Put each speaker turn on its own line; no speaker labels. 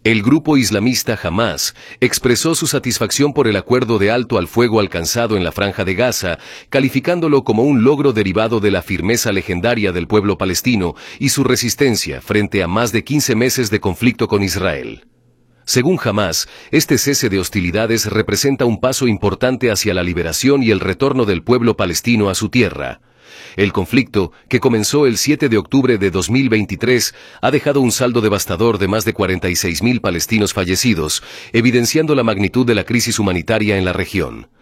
El grupo islamista Hamás expresó su satisfacción por el acuerdo de alto al fuego alcanzado en la Franja de Gaza, calificándolo como un logro derivado de la firmeza legendaria del pueblo palestino y su resistencia frente a más de 15 meses de conflicto con Israel. Según Hamás, este cese de hostilidades representa un paso importante hacia la liberación y el retorno del pueblo palestino a su tierra. El conflicto, que comenzó el 7 de octubre de 2023, ha dejado un saldo devastador de más de 46.000 palestinos fallecidos, evidenciando la magnitud de la crisis humanitaria en la región.